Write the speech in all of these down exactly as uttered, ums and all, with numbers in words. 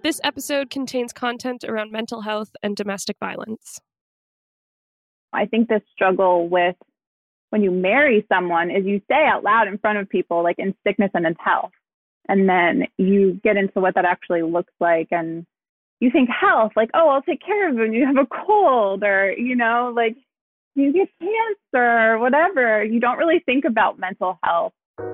This episode contains content around mental health and domestic violence. I think the struggle with when you marry someone is you say out loud in front of people, like in sickness and in health. And then you get into what that actually looks like. And you think health, like, oh, I'll take care of it when you have a cold, or, you know, like you get cancer or whatever. You don't really think about mental health.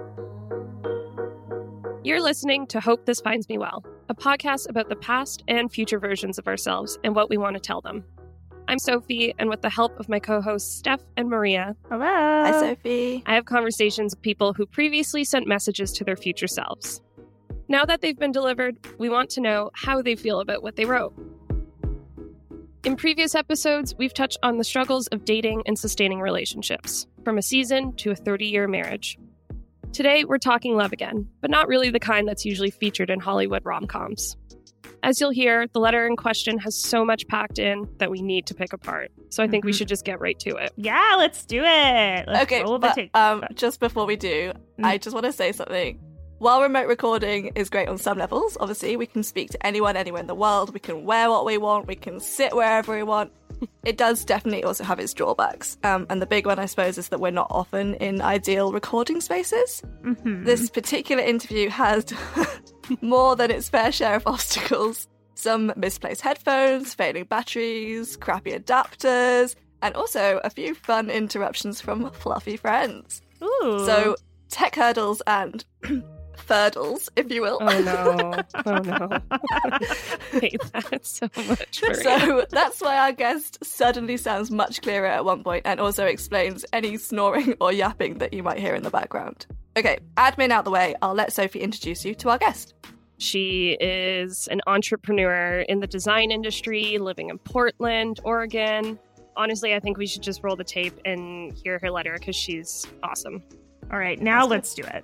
You're listening to Hope This Finds Me Well, a podcast about the past and future versions of ourselves and what we want to tell them. I'm Sophie, and with the help of my co-hosts Steph and Maria, hello. Hi, Sophie. I have conversations with people who previously sent messages to their future selves. Now that they've been delivered, we want to know how they feel about what they wrote. In previous episodes, we've touched on the struggles of dating and sustaining relationships, from a season to a thirty-year marriage. Today, we're talking love again, but not really the kind that's usually featured in Hollywood rom-coms. As you'll hear, the letter in question has so much packed in that we need to pick apart. So I think mm-hmm. we should just get right to it. Yeah, let's do it. Let's okay, roll but the um, just before we do, mm-hmm. I just want to say something. While remote recording is great on some levels, obviously, we can speak to anyone, anywhere in the world. We can wear what we want. We can sit wherever we want. It does definitely also have its drawbacks. Um, and the big one, I suppose, is that we're not often in ideal recording spaces. Mm-hmm. This particular interview has more than its fair share of obstacles. Some misplaced headphones, failing batteries, crappy adapters, and also a few fun interruptions from fluffy friends. Ooh. So, tech hurdles and furdles, if you will. Oh no. Oh no. I hate that so much. Maria. So that's why our guest suddenly sounds much clearer at one point and also explains any snoring or yapping that you might hear in the background. Okay, admin out the way, I'll let Sophie introduce you to our guest. She is an entrepreneur in the design industry, living in Portland, Oregon. Honestly, I think we should just roll the tape and hear her letter because she's awesome. All right, now awesome. Let's do it.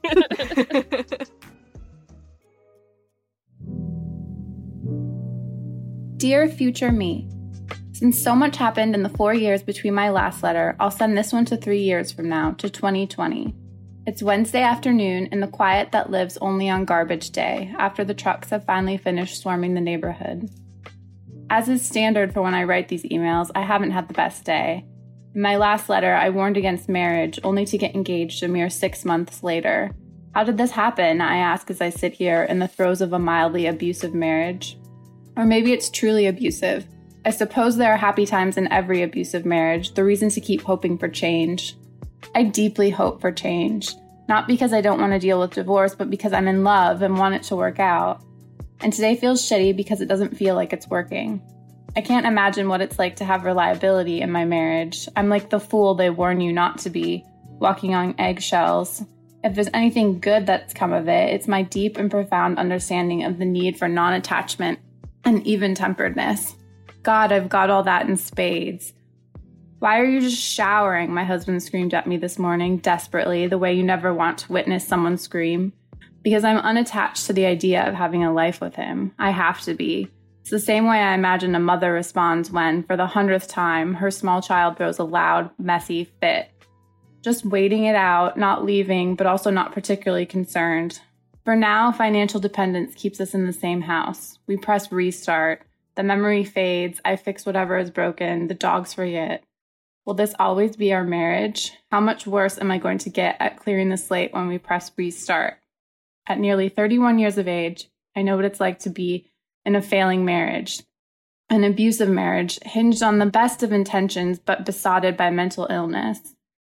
Dear future me, since so much happened in the four years between my last letter, I'll send this one to three years from now, to twenty twenty. It's Wednesday afternoon in the quiet that lives only on garbage day, after the trucks have finally finished swarming the neighborhood. As is standard for when I write these emails, I haven't had the best day. In my last letter, I warned against marriage, only to get engaged a mere six months later. How did this happen? I ask as I sit here in the throes of a mildly abusive marriage. Or maybe it's truly abusive. I suppose there are happy times in every abusive marriage, the reason to keep hoping for change. I deeply hope for change. Not because I don't want to deal with divorce, but because I'm in love and want it to work out. And today feels shitty because it doesn't feel like it's working. I can't imagine what it's like to have reliability in my marriage. I'm like the fool they warn you not to be, walking on eggshells. If there's anything good that's come of it, it's my deep and profound understanding of the need for non-attachment and even-temperedness. God, I've got all that in spades. Why are you just showering? My husband screamed at me this morning, desperately, the way you never want to witness someone scream. Because I'm unattached to the idea of having a life with him. I have to be. It's the same way I imagine a mother responds when, for the hundredth time, her small child throws a loud, messy fit. Just waiting it out, not leaving, but also not particularly concerned. For now, financial dependence keeps us in the same house. We press restart. The memory fades. I fix whatever is broken. The dogs forget. Will this always be our marriage? How much worse am I going to get at clearing the slate when we press restart? At nearly thirty-one years of age, I know what it's like to be in a failing marriage, an abusive marriage, hinged on the best of intentions but besotted by mental illness.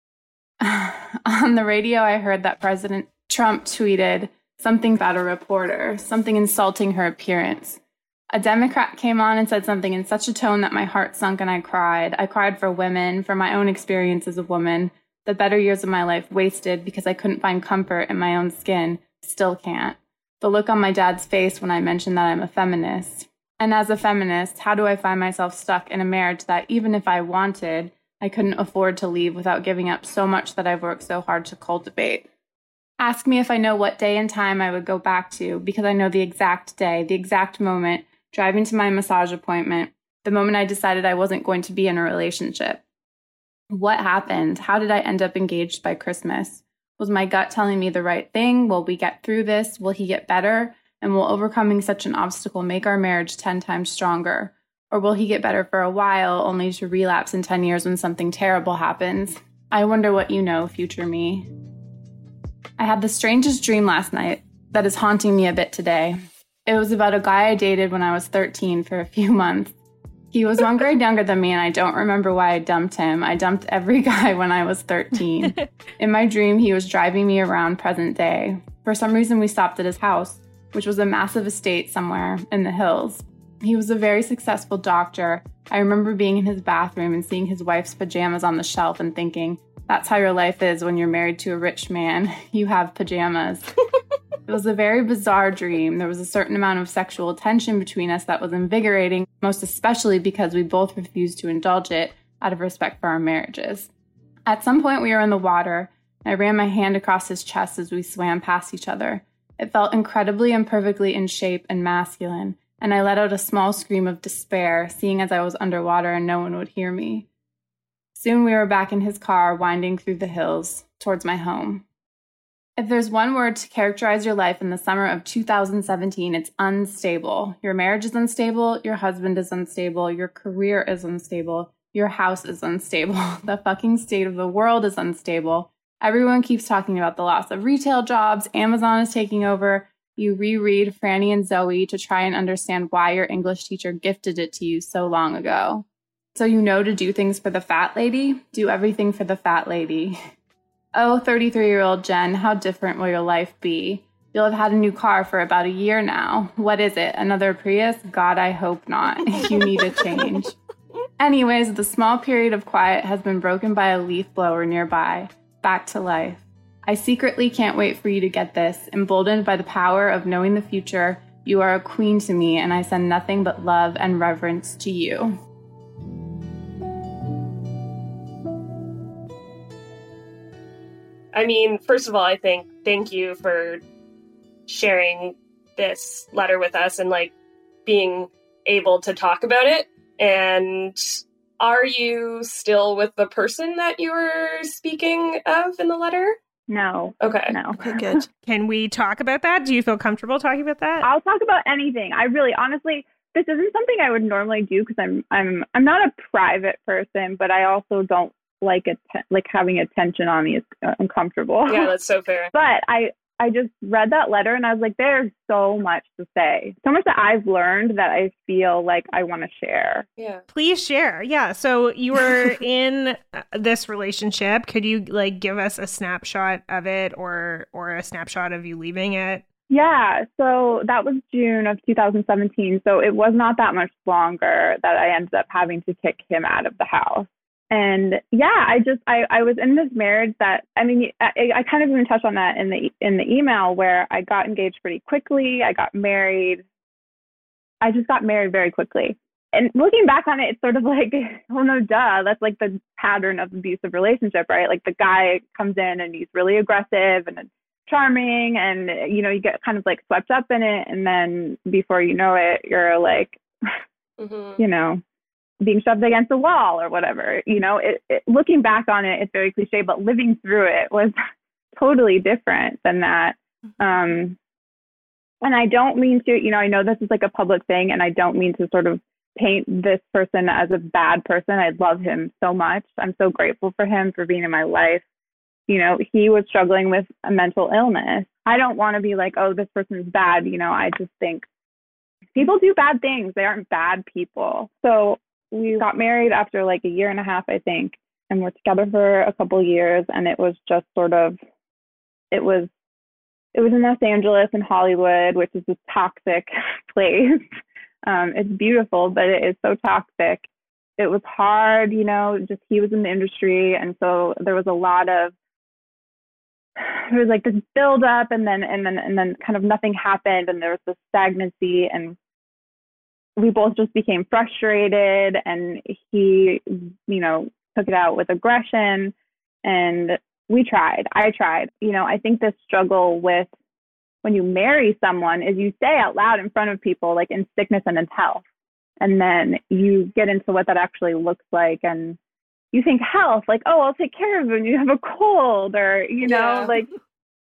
On the radio, I heard that President Trump tweeted something about a reporter, something insulting her appearance. A Democrat came on and said something in such a tone that my heart sunk and I cried. I cried for women, for my own experience as a woman, the better years of my life wasted because I couldn't find comfort in my own skin, still can't. The look on my dad's face when I mentioned that I'm a feminist. And as a feminist, how do I find myself stuck in a marriage that, even if I wanted, I couldn't afford to leave without giving up so much that I've worked so hard to cultivate? Ask me if I know what day and time I would go back to, because I know the exact day, the exact moment, driving to my massage appointment, the moment I decided I wasn't going to be in a relationship. What happened? How did I end up engaged by Christmas? Was my gut telling me the right thing? Will we get through this? Will he get better? And will overcoming such an obstacle make our marriage ten times stronger? Or will he get better for a while, only to relapse in ten years when something terrible happens? I wonder what you know, future me. I had the strangest dream last night that is haunting me a bit today. It was about a guy I dated when I was thirteen for a few months. He was one grade younger than me, and I don't remember why I dumped him. I dumped every guy when I was thirteen. In my dream, he was driving me around present day. For some reason, we stopped at his house, which was a massive estate somewhere in the hills. He was a very successful doctor. I remember being in his bathroom and seeing his wife's pajamas on the shelf and thinking, that's how your life is when you're married to a rich man. You have pajamas. It was a very bizarre dream. There was a certain amount of sexual tension between us that was invigorating, most especially because we both refused to indulge it out of respect for our marriages. At some point, we were in the water. I ran my hand across his chest as we swam past each other. It felt incredibly and perfectly in shape and masculine, and I let out a small scream of despair, seeing as I was underwater and no one would hear me. Soon we were back in his car, winding through the hills towards my home. If there's one word to characterize your life in the summer of two thousand seventeen, it's unstable. Your marriage is unstable, your husband is unstable, your career is unstable, your house is unstable, the fucking state of the world is unstable. Everyone keeps talking about the loss of retail jobs, Amazon is taking over. You reread Franny and Zoe to try and understand why your English teacher gifted it to you so long ago. So you know to do things for the fat lady? Do everything for the fat lady. Oh, thirty-three-year-old Jen, how different will your life be? You'll have had a new car for about a year now. What is it? Another Prius? God, I hope not. You need a change. Anyways, the small period of quiet has been broken by a leaf blower nearby. Back to life. I secretly can't wait for you to get this. Emboldened by the power of knowing the future, you are a queen to me, and I send nothing but love and reverence to you. I mean, first of all, I think thank you for sharing this letter with us and like being able to talk about it. And are you still with the person that you were speaking of in the letter? No. Okay. No. Okay, good. Can we talk about that? Do you feel comfortable talking about that? I'll talk about anything. I really, honestly, this isn't something I would normally do because I'm, I'm, I'm not a private person, but I also don't like it, like having attention on me is uh, uncomfortable. Yeah, that's so fair. But I, I just read that letter and I was like, there's so much to say, so much that I've learned that I feel like I want to share. Yeah. Please share. Yeah. So you were in this relationship. Could you like give us a snapshot of it or, or a snapshot of you leaving it? Yeah. So that was June of two thousand seventeen. So it was not that much longer that I ended up having to kick him out of the house. And yeah, I just, I, I was in this marriage that, I mean, I, I kind of even touched on that in the, in the email where I got engaged pretty quickly. I got married. I just got married very quickly. And looking back on it, it's sort of like, oh no, duh, that's like the pattern of abusive relationship, right? Like the guy comes in and he's really aggressive and charming and, you know, you get kind of like swept up in it. And then before you know it, you're like, mm-hmm. you know, being shoved against the wall or whatever, you know, it, it, looking back on it, it's very cliche, but living through it was totally different than that. Um, and I don't mean to, you know, I know this is like a public thing and I don't mean to sort of paint this person as a bad person. I love him so much. I'm so grateful for him for being in my life. You know, he was struggling with a mental illness. I don't want to be like, oh, this person is bad. You know, I just think people do bad things. They aren't bad people. So we got married after like a year and a half, I think, and we're together for a couple of years. And it was just sort of, it was, it was in Los Angeles and Hollywood, which is this toxic place. Um, it's beautiful, but it is so toxic. It was hard, you know, just he was in the industry. And so there was a lot of, there was like this build up and then, and then, and then kind of nothing happened. And there was this stagnancy and we both just became frustrated and he, you know, took it out with aggression and we tried. I tried. You know, I think this struggle with when you marry someone is you say out loud in front of people, like in sickness and in health. And then you get into what that actually looks like. And you think health, like, oh, I'll take care of it when you have a cold or, you know, yeah. like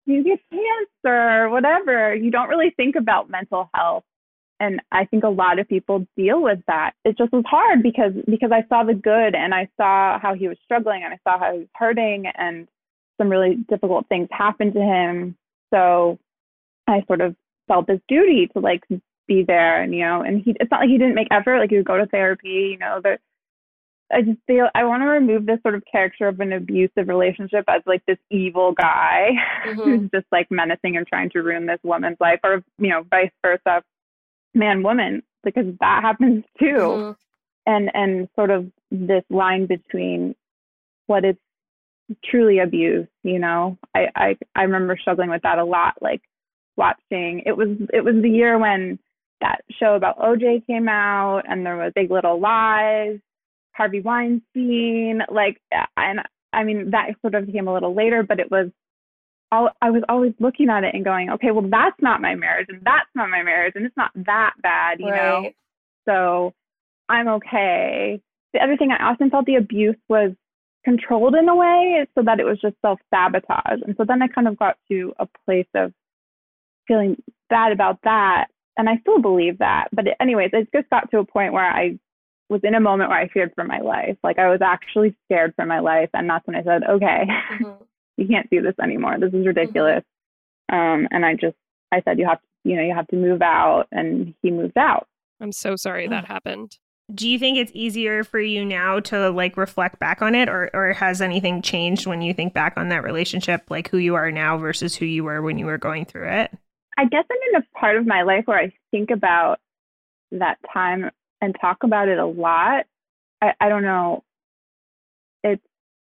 you get cancer, whatever. You don't really think about mental health. And I think a lot of people deal with that. It just was hard because because I saw the good and I saw how he was struggling and I saw how he was hurting and some really difficult things happened to him. So I sort of felt this duty to like be there, and you know, and he it's not like he didn't make effort, like he would go to therapy, you know, but I just feel I want to remove this sort of character of an abusive relationship as like this evil guy mm-hmm. who's just like menacing and trying to ruin this woman's life, or, you know, vice versa, man, woman, because that happens too. Mm-hmm. And, and sort of this line between what is truly abuse, you know, I, I, I remember struggling with that a lot, like watching, it was, it was the year when that show about O J came out and there was Big Little Lies, Harvey Weinstein, like, and I mean, that sort of came a little later, but it was, all, I was always looking at it and going, okay, well, that's not my marriage and that's not my marriage and it's not that bad, you right. know? So I'm okay. The other thing, I often felt the abuse was controlled in a way so that it was just self-sabotage. And so then I kind of got to a place of feeling bad about that. And I still believe that. But it, anyways, it just got to a point where I was in a moment where I feared for my life. Like I was actually scared for my life. And that's when I said, okay, mm-hmm. you can't do this anymore. This is ridiculous. Mm-hmm. Um, and I just, I said, you have to, you know, you have to move out. And he moved out. I'm so sorry that happened. Do you think it's easier for you now to like reflect back on it, or, or has anything changed when you think back on that relationship, like who you are now versus who you were when you were going through it? I guess I'm in a part of my life where I think about that time and talk about it a lot. I, I don't know. It's,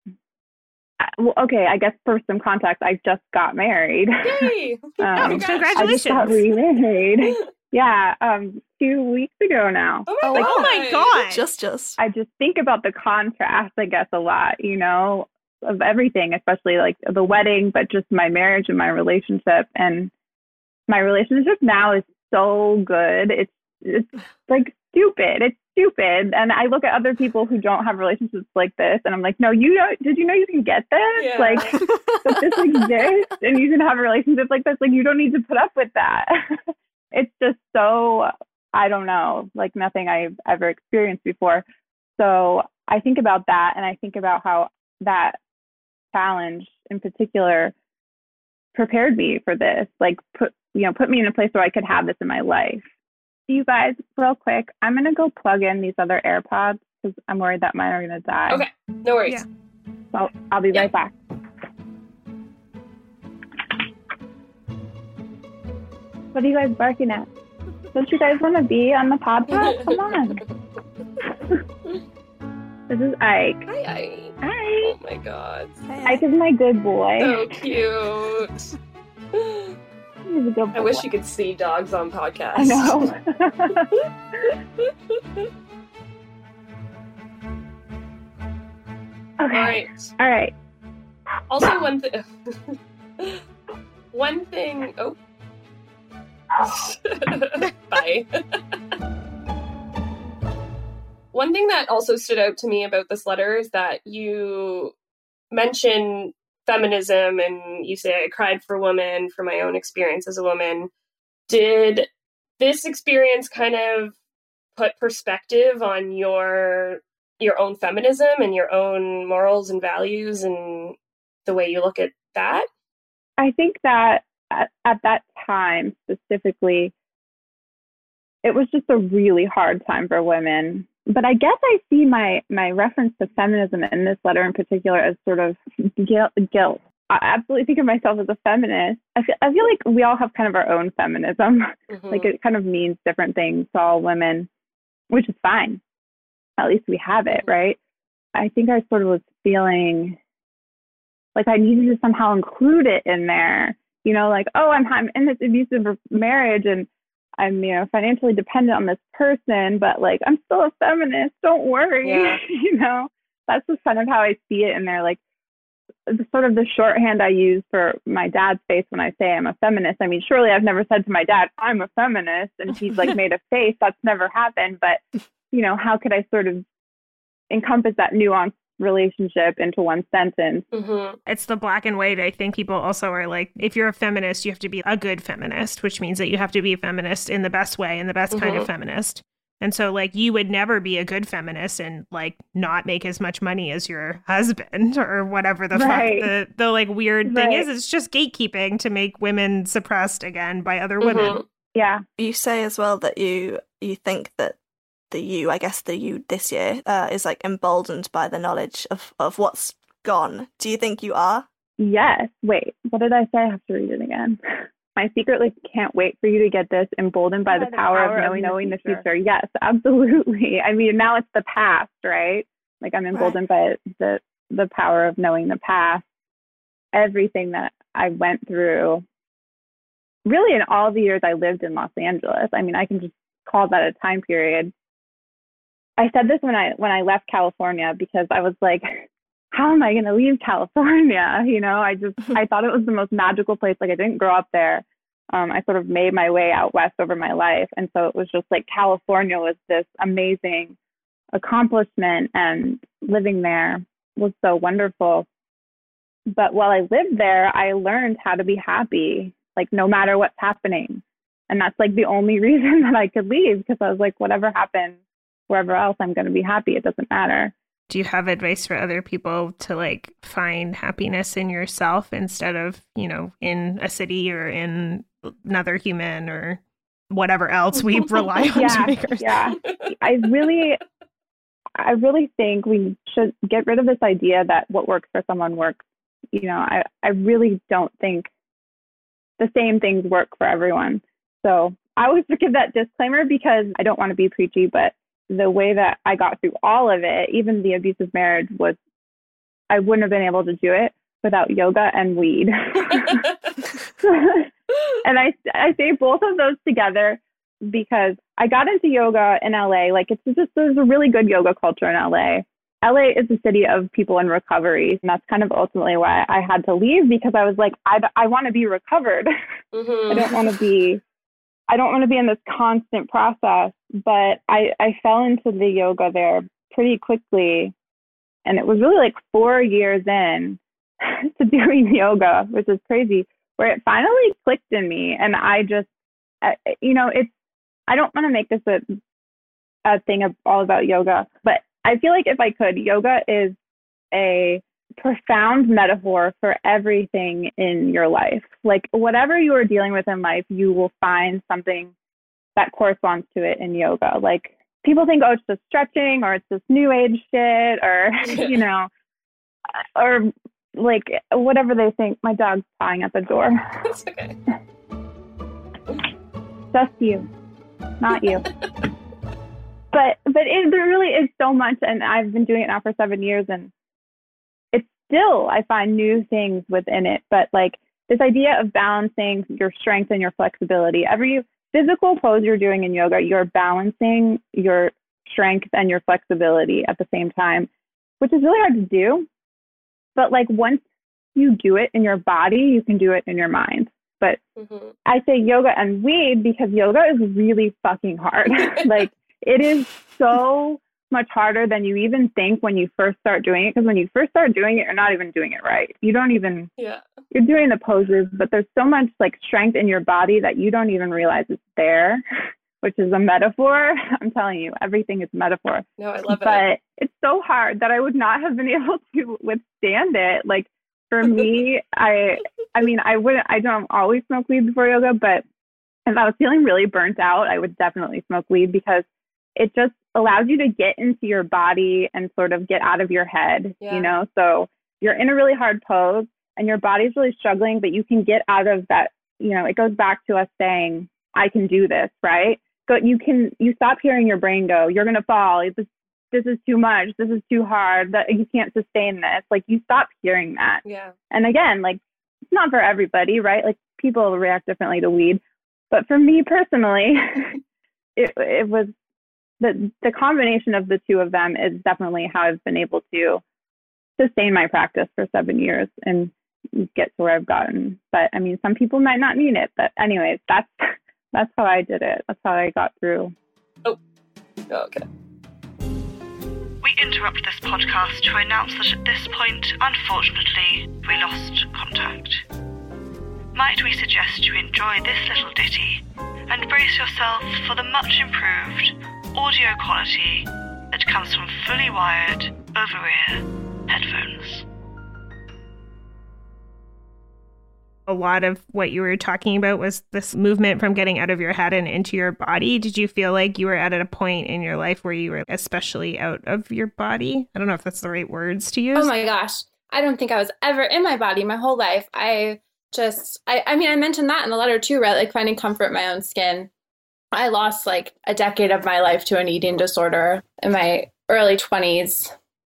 well, okay, I guess for some context, I just got married. Yay! um, oh, congratulations. I just got remarried. Yeah, um, two weeks ago now. Oh my, like, oh my God. Just, just. I just think about the contrast, I guess, a lot, you know, of everything, especially like the wedding, but just my marriage and my relationship. And my relationship now is so good. It's, it's like stupid. It's stupid. And I look at other people who don't have relationships like this and I'm like, no, you don't, did you know you can get this? Yeah. Like, that this exists and you can have a relationship like this. Like, you don't need to put up with that. It's just so, I don't know, like nothing I've ever experienced before. So I think about that, and I think about how that challenge in particular prepared me for this, like put, you know, put me in a place where I could have this in my life. You guys, real quick, I'm going to go plug in these other AirPods because I'm worried that mine are going to die. Okay, no worries. Yeah. So I'll be yeah. right back. What are you guys barking at? Don't you guys want to be on the podcast? Come on. This is Ike. Hi, Ike. Hi. Oh my God. Hi, Ike is my good boy. So cute. He's a good boy. I wish you could see dogs on podcasts. I know. Okay. All right. All right. Also, one thing. one thing. Oh. Bye. One thing that also stood out to me about this letter is that you mention feminism and you say, I cried for women for my own experience as a woman. Did this experience kind of put perspective on your your own feminism and your own morals and values and the way you look at that? I think that at, at that time specifically, it was just a really hard time for women. But I guess I see my, my reference to feminism in this letter in particular as sort of guilt. guilt. I absolutely think of myself as a feminist. I feel, I feel like we all have kind of our own feminism. Mm-hmm. Like it kind of means different things to all women, which is fine. At least we have it, right? I think I sort of was feeling like I needed to somehow include it in there. You know, like, oh, I'm, I'm in this abusive marriage and I'm, you know, financially dependent on this person, but like, I'm still a feminist. Don't worry. Yeah. You know, that's just kind of how I see it in there. Like the sort of the shorthand I use for my dad's face when I say I'm a feminist. I mean, surely I've never said to my dad, I'm a feminist, and he's like made a face. That's never happened. But, you know, how could I sort of encompass that nuance relationship into one sentence. Mm-hmm. It's the black and white. I think people also are like, if you're a feminist, you have to be a good feminist, which means that you have to be a feminist in the best way and the best mm-hmm. kind of feminist. And so, like, you would never be a good feminist and, like, not make as much money as your husband or whatever the right. fuck the, the, like, weird right. thing is. It's just gatekeeping to make women suppressed again by other mm-hmm. women. Yeah. You say as well that you you think that the you, I guess the you this year, uh, is, like, emboldened by the knowledge of, of what's gone. Do you think you are? Yes. Wait, what did I say? I have to read it again. I secretly can't wait for you to get this, emboldened by, by the, the power, power of knowing, of knowing the, future. the future. Yes, absolutely. I mean, now it's the past, right? Like I'm emboldened right. by the the power of knowing the past. Everything that I went through, really in all the years I lived in Los Angeles. I mean, I can just call that a time period. I said this when I when I left California because I was like, how am I going to leave California? You know, I just, I thought it was the most magical place. Like I didn't grow up there. Um, I sort of made my way out west over my life. And so it was just like California was this amazing accomplishment and living there was so wonderful. But while I lived there, I learned how to be happy, like no matter what's happening. And that's like the only reason that I could leave because I was like, whatever happens, wherever else, I'm going to be happy. It doesn't matter. Do you have advice for other people to like find happiness in yourself instead of, you know, in a city or in another human or whatever else we rely on yeah, to make ourselves? Yeah, I really, I really think we should get rid of this idea that what works for someone works. You know, I, I really don't think the same things work for everyone. So I always give that disclaimer because I don't want to be preachy, but the way that I got through all of it, even the abusive marriage, was I wouldn't have been able to do it without yoga and weed. And I, I say both of those together because I got into yoga in L A. Like it's just, there's a really good yoga culture in L A. L A is a city of people in recovery. And that's kind of ultimately why I had to leave because I was like, I, I want to be recovered. Mm-hmm. I don't want to be I don't want to be in this constant process, but I, I fell into the yoga there pretty quickly. And it was really like four years in to doing yoga, which is crazy, where it finally clicked in me. And I just, you know, it's, I don't want to make this a, a thing of all about yoga, but I feel like if I could, yoga is a profound metaphor for everything in your life. Like whatever you are dealing with in life, you will find something that corresponds to it in yoga. Like people think, oh, it's just stretching or it's this new age shit or, you know, or like whatever they think. My dog's pawing at the door. It's okay. Just you, not you. But, but it, there really is so much. And I've been doing it now for seven years and still, I find new things within it, but like this idea of balancing your strength and your flexibility. Every physical pose you're doing in yoga, you're balancing your strength and your flexibility at the same time, which is really hard to do. But like once you do it in your body, you can do it in your mind. But mm-hmm. I say yoga and weed because yoga is really fucking hard. Like it is so much harder than you even think when you first start doing it. Because when you first start doing it, you're not even doing it right. You don't even, yeah. You're doing the poses, but there's so much like strength in your body that you don't even realize it's there, which is a metaphor. I'm telling you, everything is metaphor. No, I love it. But it's so hard that I would not have been able to withstand it. Like for me, I, I mean, I wouldn't, I don't always smoke weed before yoga, but if I was feeling really burnt out, I would definitely smoke weed because it just allows you to get into your body and sort of get out of your head, yeah. you know? So you're in a really hard pose and your body's really struggling, but you can get out of that, you know, it goes back to us saying, I can do this, right? But you can, you stop hearing your brain go, you're going to fall. This, this is too much. This is too hard. That you can't sustain this. Like you stop hearing that. Yeah. And again, like it's not for everybody, right? Like people react differently to weed. But for me personally, it it was, The the combination of the two of them is definitely how I've been able to sustain my practice for seven years and get to where I've gotten. But I mean, some people might not need it. But anyways, that's that's how I did it. That's how I got through. Oh, oh okay. We interrupt this podcast to announce that at this point, unfortunately, we lost contact. Might we suggest you enjoy this little ditty and brace yourself for the much improved audio quality that comes from fully wired over-ear headphones. A lot of what you were talking about was this movement from getting out of your head and into your body. Did you feel like you were at a point in your life where you were especially out of your body? I don't know if that's the right words to use. Oh my gosh. I don't think I was ever in my body my whole life. I just, I, I mean, I mentioned that in the letter too, right? Like finding comfort in my own skin. I lost like a decade of my life to an eating disorder in my early twenties.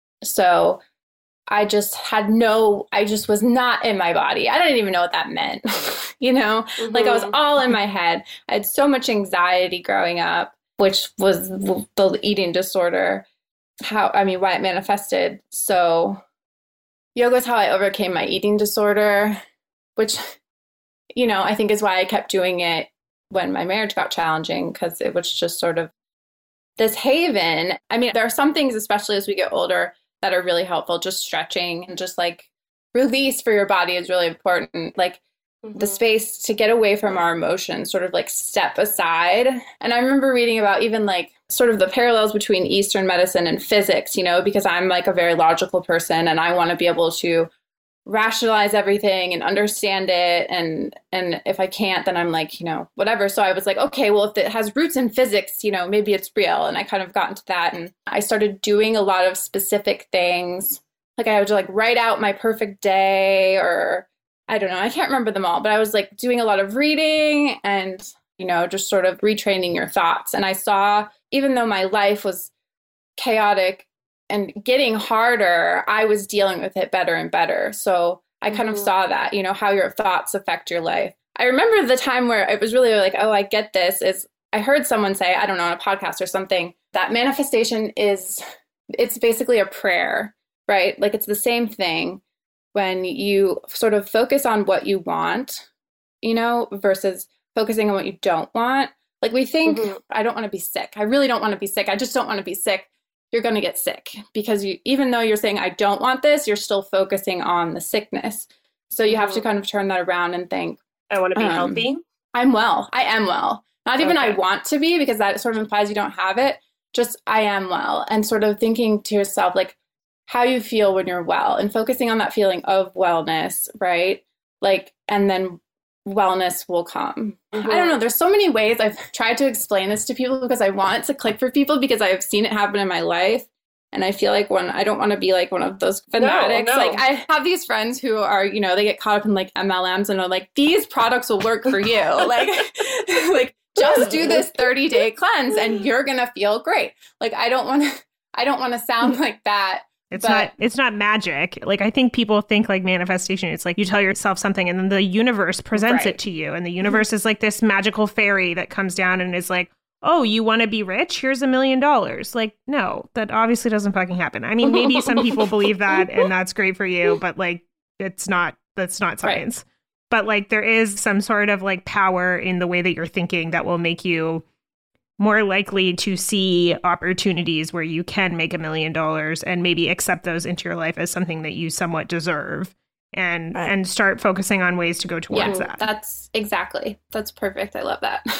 So I just had no, I just was not in my body. I didn't even know what that meant. you know, mm-hmm. like I was all in my head. I had so much anxiety growing up, which was the eating disorder, how, I mean, why it manifested. So yoga is how I overcame my eating disorder, which, you know, I think is why I kept doing it when my marriage got challenging, because it was just sort of this haven. I mean, there are some things, especially as we get older, that are really helpful. Just stretching and just like release for your body is really important. Like mm-hmm. the space to get away from our emotions, sort of like step aside. And I remember reading about even like sort of the parallels between Eastern medicine and physics, you know, because I'm like a very logical person and I want to be able to rationalize everything and understand it. And, and if I can't, then I'm like, you know, whatever. So I was like, okay, well, if it has roots in physics, you know, maybe it's real. And I kind of got into that. And I started doing a lot of specific things. Like I would like write out my perfect day, or I don't know, I can't remember them all, but I was like doing a lot of reading and, you know, just sort of retraining your thoughts. And I saw, even though my life was chaotic and getting harder, I was dealing with it better and better. So I kind mm-hmm. of saw that, you know, how your thoughts affect your life. I remember the time where it was really like, oh, I get this, is I heard someone say, I don't know, on a podcast or something, that manifestation is, it's basically a prayer, right? Like it's the same thing when you sort of focus on what you want, you know, versus focusing on what you don't want. Like we think, mm-hmm. I don't want to be sick. I really don't want to be sick. I just don't want to be sick. You're going to get sick because you, even though you're saying, I don't want this, you're still focusing on the sickness. So you have to kind of turn that around and think, I want to be um, healthy. I'm well. I am well. Not even okay. I want to be, because that sort of implies you don't have it. Just I am well. And sort of thinking to yourself, like how you feel when you're well and focusing on that feeling of wellness, right? Like, and then wellness will come. Mm-hmm. I don't know. There's so many ways I've tried to explain this to people because I want it to click for people, because I've seen it happen in my life. And I feel like when I don't want to be like one of those fanatics, no, no. like I have these friends who are, you know, they get caught up in like M L Ms and are like, these products will work for you. like, like just do this thirty day cleanse and you're going to feel great. Like, I don't want to, I don't want to sound like that. It's but, not, it's not magic. Like, I think people think like manifestation, it's like you tell yourself something and then the universe presents right. it to you. And the universe is like this magical fairy that comes down and is like, oh, you want to be rich? Here's a million dollars. Like, no, that obviously doesn't fucking happen. I mean, maybe some people believe that and that's great for you, but like, it's not, that's not science. Right. But like, there is some sort of like power in the way that you're thinking that will make you more likely to see opportunities where you can make a million dollars and maybe accept those into your life as something that you somewhat deserve, and right. and start focusing on ways to go towards yeah, that. That's exactly. That's perfect. I love that.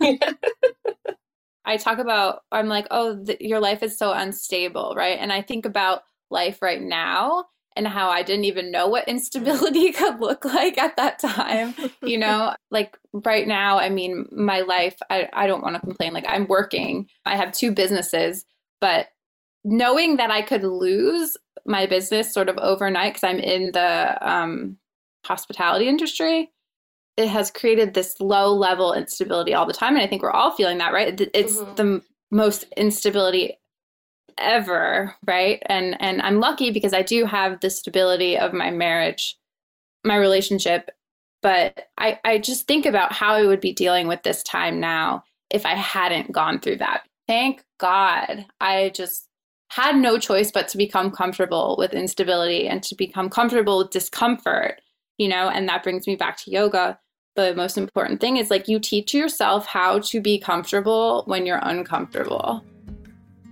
I talk about, I'm like, oh, th- your life is so unstable, right? And I think about life right now and how I didn't even know what instability could look like at that time. You know, like right now, I mean, my life, I, I don't want to complain. Like I'm working, I have two businesses, but knowing that I could lose my business sort of overnight, because I'm in the um, hospitality industry, it has created this low level instability all the time. And I think we're all feeling that, right? It's mm-hmm. the m- most instability ever, right? And and I'm lucky because I do have the stability of my marriage, my relationship. But I, I just think about how I would be dealing with this time now if I hadn't gone through that. Thank God I just had no choice but to become comfortable with instability and to become comfortable with discomfort, you know, and that brings me back to yoga. The most important thing is like you teach yourself how to be comfortable when you're uncomfortable.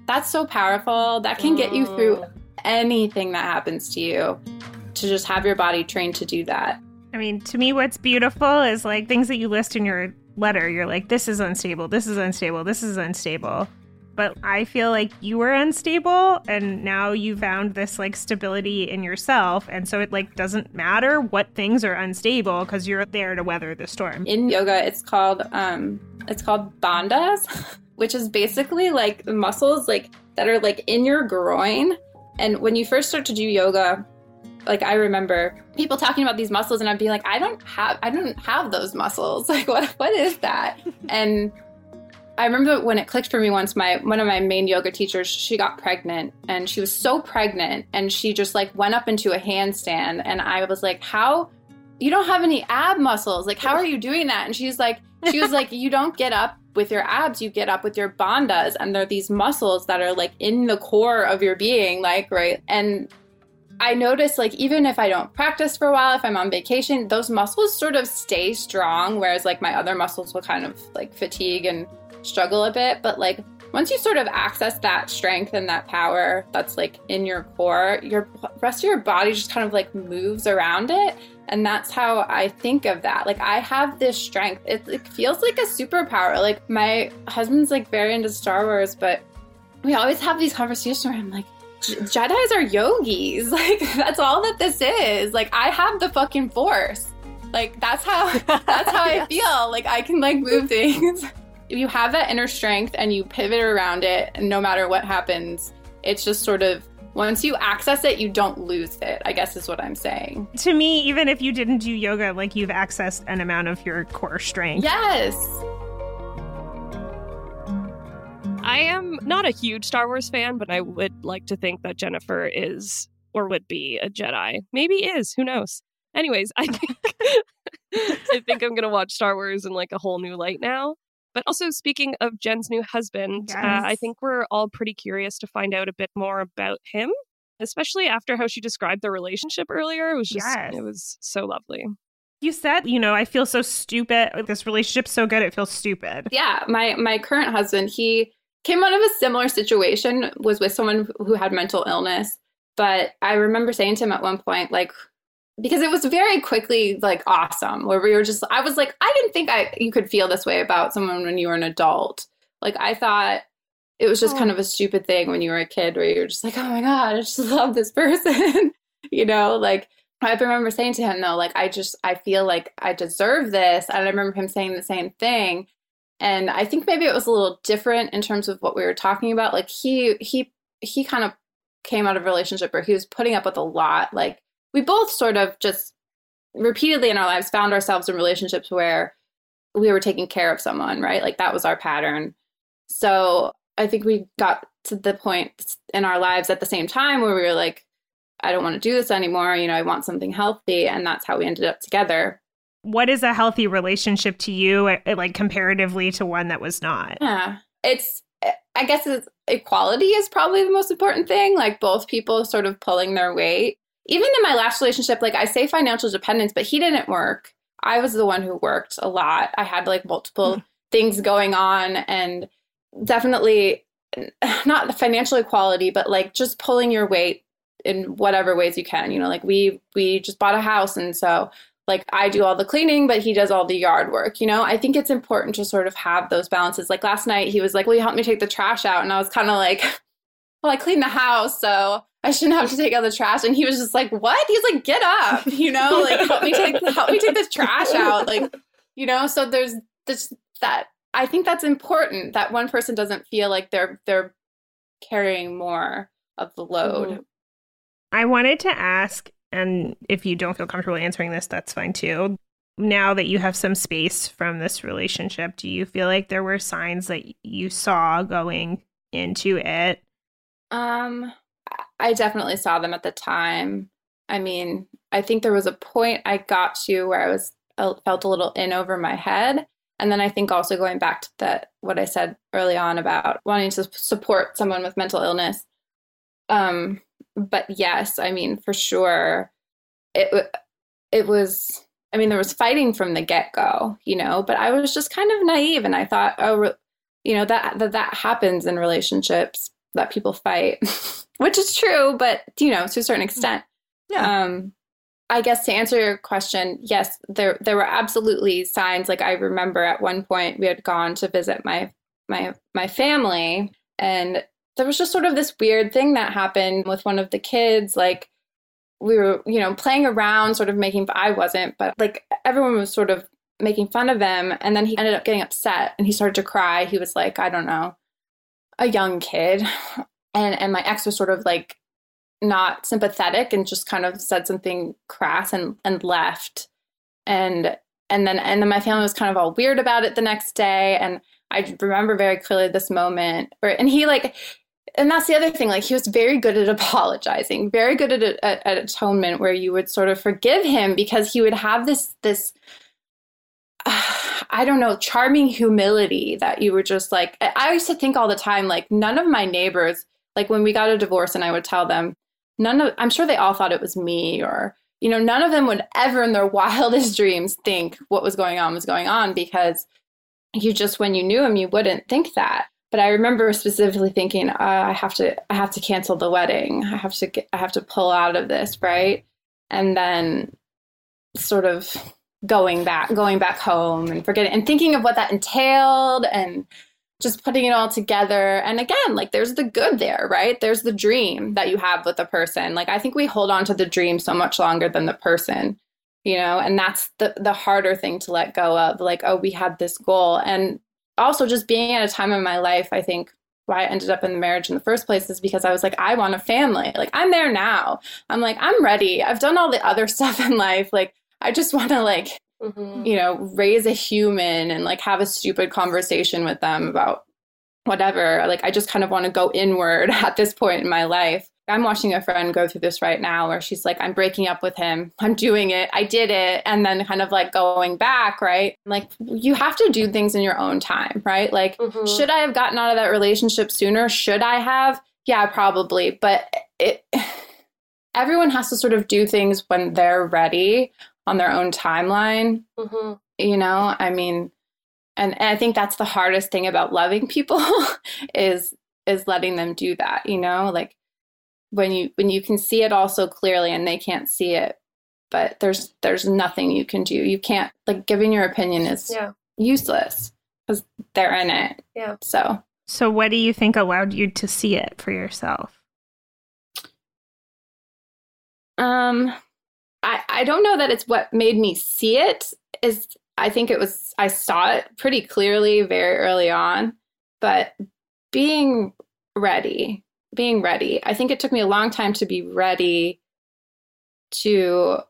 that's so powerful. That can get you through anything that happens to you, to just have your body trained to do that. I mean, to me, what's beautiful is like things that you list in your letter. You're like, this is unstable, this is unstable, this is unstable. But I feel like you were unstable and now you found this like stability in yourself. And so it like doesn't matter what things are unstable because you're there to weather the storm. In yoga, it's called um, it's called bandhas, which is basically like the muscles like that are like in your groin. And when you first start to do yoga, like I remember people talking about these muscles and I'd be like, I don't have, I don't have those muscles. Like what, what is that? And I remember when it clicked for me once, my, one of my main yoga teachers, she got pregnant and she was so pregnant and she just like went up into a handstand. And I was like, how, you don't have any ab muscles. Like, how are you doing that? And she's like, she was like, you don't get up with your abs, you get up with your bandhas. And they're these muscles that are like in the core of your being, like, right. And I noticed, like, even if I don't practice for a while, if I'm on vacation, those muscles sort of stay strong, whereas, like, my other muscles will kind of, like, fatigue and struggle a bit. But, like, once you sort of access that strength and that power that's, like, in your core, your rest of your body just kind of, like, moves around it. And that's how I think of that. Like, I have this strength. It, it feels like a superpower. Like, my husband's, like, very into Star Wars, but we always have these conversations where I'm like, Jedis are yogis. Like, that's all that this is. Like, I have the fucking force. Like, that's how that's how yes. I feel. Like, I can, like, move things. If you have that inner strength and you pivot around it, and no matter what happens, it's just sort of, once you access it, you don't lose it, I guess is what I'm saying. To me, even if you didn't do yoga, like, you've accessed an amount of your core strength. Yes. I am not a huge Star Wars fan, but I would like to think that Jennifer is or would be a Jedi. Maybe is. Who knows? Anyways, I think I think I'm going to watch Star Wars in like a whole new light now. But also, speaking of Jen's new husband, yes. uh, I think we're all pretty curious to find out a bit more about him, especially after how she described the relationship earlier. It was just, yes. it was so lovely. You said, you know, I feel so stupid. This relationship's so good, it feels stupid. Yeah, my my current husband, he came out of a similar situation, was with someone who had mental illness. But I remember saying to him at one point, like, because it was very quickly, like, awesome, where we were just, I was like, I didn't think I you could feel this way about someone when you were an adult. Like, I thought it was just oh. kind of a stupid thing when you were a kid where you were just like, oh my God, I just love this person. You know, like, I remember saying to him, though, like, I just, I feel like I deserve this. And I remember him saying the same thing. And I think maybe it was a little different in terms of what we were talking about. Like, he, he, he kind of came out of a relationship where he was putting up with a lot. Like, we both sort of just repeatedly in our lives found ourselves in relationships where we were taking care of someone, right? Like, that was our pattern. So I think we got to the point in our lives at the same time where we were like, I don't want to do this anymore. You know, I want something healthy. And that's how we ended up together. What is a healthy relationship to you, like, comparatively to one that was not? Yeah, it's, I guess it's, equality is probably the most important thing. Like, both people sort of pulling their weight. Even in my last relationship, like, I say financial dependence, but he didn't work. I was the one who worked a lot. I had, like, multiple mm. things going on, and definitely not the financial equality, but, like, just pulling your weight in whatever ways you can. You know, like, we we just bought a house, and so, like, I do all the cleaning, but he does all the yard work. You know, I think it's important to sort of have those balances. Like, last night he was like, will you help me take the trash out? And I was kind of like, well, I cleaned the house, so I shouldn't have to take out the trash. And he was just like, what? He's like, get up, you know, like, help me take, help me take this trash out. Like, you know, so there's this, that, I think that's important, that one person doesn't feel like they're, they're carrying more of the load. Mm-hmm. I wanted to ask, and if you don't feel comfortable answering this, that's fine too. Now that you have some space from this relationship, do you feel like there were signs that you saw going into it? Um, I definitely saw them at the time. I mean, I think there was a point I got to where I was I felt a little in over my head. And then I think also going back to that, what I said early on about wanting to support someone with mental illness. Um, but yes, I mean, for sure, it it was, I mean, there was fighting from the get-go, you know, but I was just kind of naive. And I thought, oh, you know, that, that, that happens in relationships. let people fight, which is true, but, you know, to a certain extent. Yeah. Um, I guess to answer your question, yes, there there were absolutely signs. Like I remember at one point we had gone to visit my my my family, and there was just sort of this weird thing that happened with one of the kids. Like we were, you know, playing around, sort of making, I wasn't, but like everyone was sort of making fun of him. And then he ended up getting upset and he started to cry. He was like, I don't know, a young kid. And and my ex was sort of like not sympathetic and just kind of said something crass and, and left. And and then and then my family was kind of all weird about it the next day. And I remember very clearly this moment where, and he like, and that's the other thing, like he was very good at apologizing, very good at, at, at atonement, where you would sort of forgive him because he would have this, this, uh, I don't know, charming humility that you were just like, I used to think all the time, like none of my neighbors, like when we got a divorce and I would tell them, none of, I'm sure they all thought it was me, or, you know, none of them would ever in their wildest dreams think what was going on was going on, because you just, when you knew him, you wouldn't think that. But I remember specifically thinking, uh, I have to, I have to cancel the wedding. I have to, get, I have to pull out of this, right? And then sort of going back, going back home and forgetting and thinking of what that entailed and just putting it all together. And again, like there's the good there, right? There's the dream that you have with a person. Like I think we hold on to the dream so much longer than the person, you know, and that's the, the harder thing to let go of. Like, oh, we had this goal. And also just being at a time in my life, I think why I ended up in the marriage in the first place is because I was like, I want a family. Like I'm there now. I'm like, I'm ready. I've done all the other stuff in life. Like, I just want to like, mm-hmm. you know, raise a human and like have a stupid conversation with them about whatever. Like, I just kind of want to go inward at this point in my life. I'm watching a friend go through this right now where she's like, I'm breaking up with him. I'm doing it. I did it. And then kind of like going back, right? Like you have to do things in your own time, right? Like, mm-hmm. should I have gotten out of that relationship sooner? Should I have? Yeah, probably. But it, everyone has to sort of do things when they're ready on their own timeline. Mm-hmm. You know, I mean, and, and I think that's the hardest thing about loving people is, is letting them do that, you know, like, when you when you can see it all so clearly and they can't see it, but there's there's nothing you can do. You can't, like, giving your opinion is yeah. useless because they're in it. Yeah. So so what do you think allowed you to see it for yourself? Um, I I don't know that it's what made me see it. Is I think it was I saw it pretty clearly very early on, but being ready. Being ready. I think it took me a long time to be ready to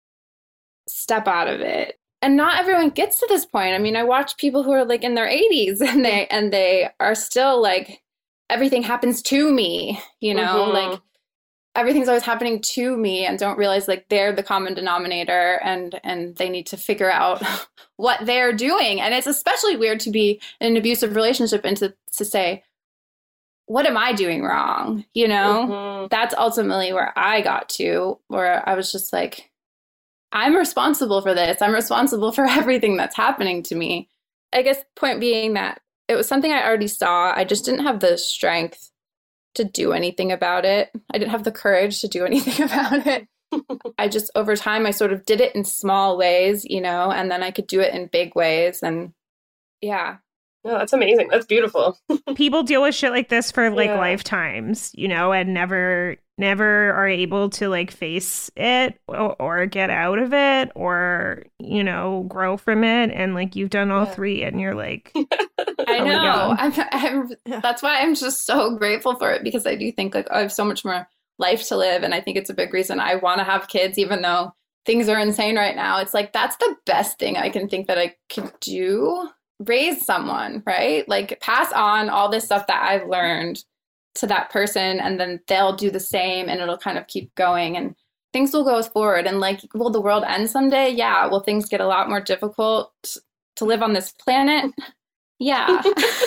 step out of it. And not everyone gets to this point. I mean, I watch people who are like in their eighties and they and they are still like, everything happens to me, you know, mm-hmm. like everything's always happening to me, and don't realize like they're the common denominator and and they need to figure out what they're doing. And it's especially weird to be in an abusive relationship and to, to say, what am I doing wrong? You know, mm-hmm. that's ultimately where I got to, where I was just like, I'm responsible for this. I'm responsible for everything that's happening to me. I guess point being that it was something I already saw. I just didn't have the strength to do anything about it. I didn't have the courage to do anything about it. I just, over time, I sort of did it in small ways, you know, and then I could do it in big ways. And yeah. No, that's amazing. That's beautiful. People deal with shit like this for like yeah. lifetimes, you know, and never, never are able to like face it or, or get out of it or, you know, grow from it. And like you've done all yeah. three and you're like, I know. I'm, I'm, yeah. That's why I'm just so grateful for it, because I do think like, oh, I have so much more life to live. And I think it's a big reason I want to have kids, even though things are insane right now. It's like, that's the best thing I can think that I could do. Raise someone, right? Like pass on all this stuff that I've learned to that person, and then they'll do the same, and it'll kind of keep going and things will go forward. And like, will the world end someday? Yeah. Will things get a lot more difficult to live on this planet? Yeah.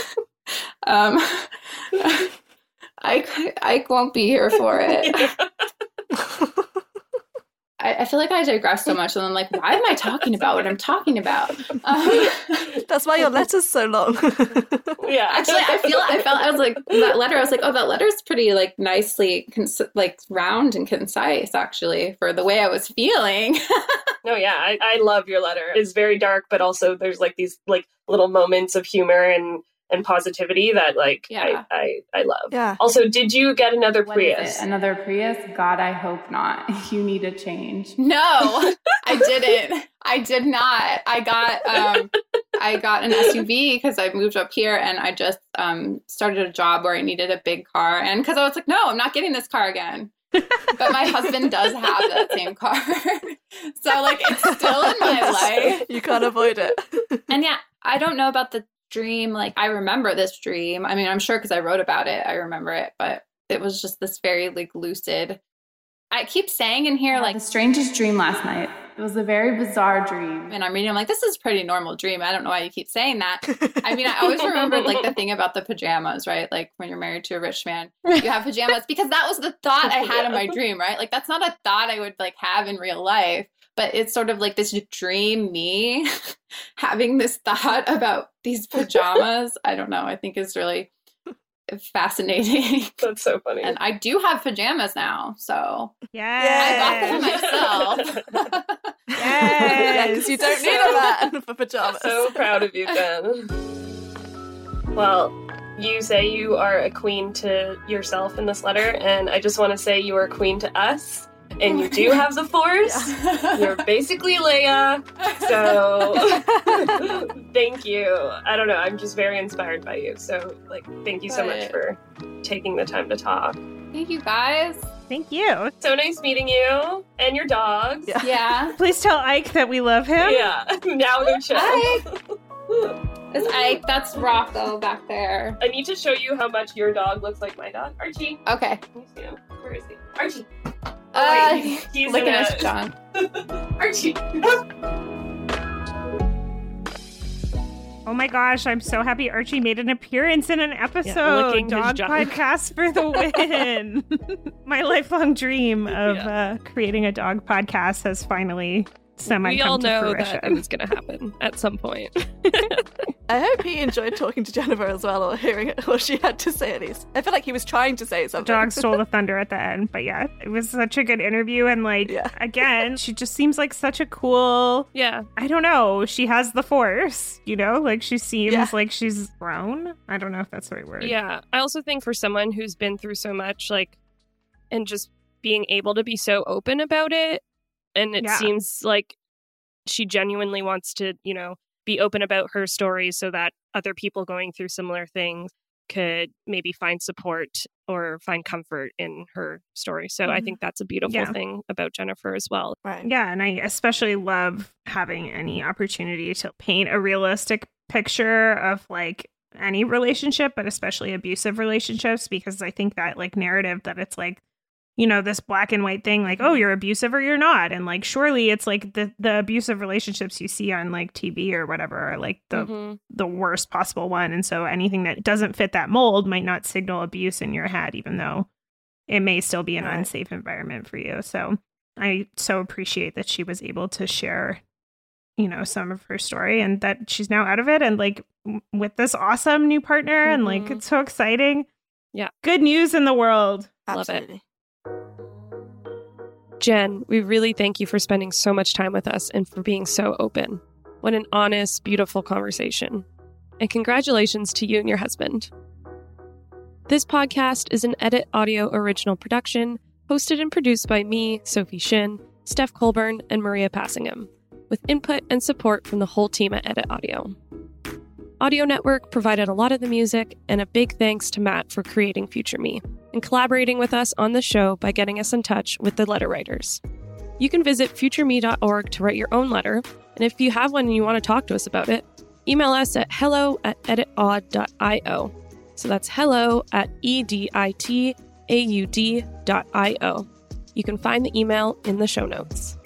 um, I, I won't be here for it. I, I feel like I digress so much, and I'm like, why am I talking about what I'm talking about? Um, That's why your letter's so long. Yeah. Actually, I feel I felt I was like that letter. I was like, oh, that letter's pretty like nicely cons- like round and concise, actually, for the way I was feeling. No, yeah, I, I love your letter. It's very dark, but also there's like these like little moments of humor and and positivity that like Yeah. I, I I love. Yeah. Also, did you get another What is Prius? it? Another Prius? God, I hope not. You need a change. No, I didn't. I did not. I got um, I got an S U V because I moved up here and I just um, started a job where I needed a big car. And because I was like, no, I'm not getting this car again. But my husband does have that same car. So like it's still in my life. You can't avoid it. And yeah, I don't know about the dream. Like I remember this dream. I mean, I'm sure because I wrote about it, I remember it, but it was just this very like lucid. I keep saying in here, like, the strangest dream last night. It was a very bizarre dream. And I'm reading, I'm like, this is a pretty normal dream. I don't know why you keep saying that. I mean, I always remembered, like, the thing about the pajamas, right? Like, when you're married to a rich man, you have pajamas. Because that was the thought I had in my dream, right? Like, that's not a thought I would, like, have in real life. But it's sort of like this dream me having this thought about these pajamas. I don't know. I think it's really fascinating. That's so funny. And I do have pajamas now, so yeah, I got them myself. Yeah, because you don't need a man for pajamas. So proud of you, Jen. Well, you say you are a queen to yourself in this letter, and I just want to say you are a queen to us. And you do have the Force. Yeah. You're basically Leia. So thank you. I don't know. I'm just very inspired by you. So like, thank you so much for taking the time to talk. Thank you, guys. Thank you. So nice meeting you and your dogs. Yeah. yeah. Please tell Ike that we love him. Yeah. Now go chill. Ike. It's Ike. That's Rocco back there. I need to show you how much your dog looks like my dog. Archie. Okay. Can you see him? Where is he? Archie. Oh, uh, wait, he's, he's look at us, John. Archie. Oh my gosh, I'm so happy Archie made an appearance in an episode. Yeah, Dog podcast for the win. My lifelong dream of yeah. uh, creating a dog podcast has finally semi We all come to know fruition. that it was going to happen at some point. I hope he enjoyed talking to Jennifer as well, or hearing what she had to say at least. I feel like he was trying to say something. Dog stole the thunder at the end, but yeah, it was such a good interview. And like, yeah. again, she just seems like such a cool, yeah, I don't know, she has the Force, you know, like she seems yeah. like she's grown. I don't know if that's the right word. Yeah, I also think for someone who's been through so much, like, and just being able to be so open about it, and it yeah. seems like she genuinely wants to, you know, be open about her story so that other people going through similar things could maybe find support or find comfort in her story. So mm-hmm. I think that's a beautiful yeah. thing about Jennifer as well. Right. Yeah, and I especially love having any opportunity to paint a realistic picture of like any relationship, but especially abusive relationships, because I think that like narrative that it's like, you know, this black and white thing, like, oh, you're abusive or you're not. And like, surely it's like the, the abusive relationships you see on like T V or whatever are like the, mm-hmm. the worst possible one. And so anything that doesn't fit that mold might not signal abuse in your head, even though it may still be an right. unsafe environment for you. So I so appreciate that she was able to share, you know, some of her story and that she's now out of it. And like w- with this awesome new partner mm-hmm. and like, it's so exciting. Yeah. Good news in the world. Absolutely. Love it. Jen, we really thank you for spending so much time with us and for being so open. What an honest, beautiful conversation. And congratulations to you and your husband. This podcast is an Edit Audio original production, hosted and produced by me, Sophie Shin, Steph Colburn, and Maria Passingham, with input and support from the whole team at Edit Audio. Audio Network provided a lot of the music, and a big thanks to Matt for creating Future Me and collaborating with us on the show by getting us in touch with the letter writers. You can visit future me dot org to write your own letter, and if you have one and you want to talk to us about it, email us at hello at editaud dot io. So that's hello at E D I T A U D dot I O. You can find the email in the show notes.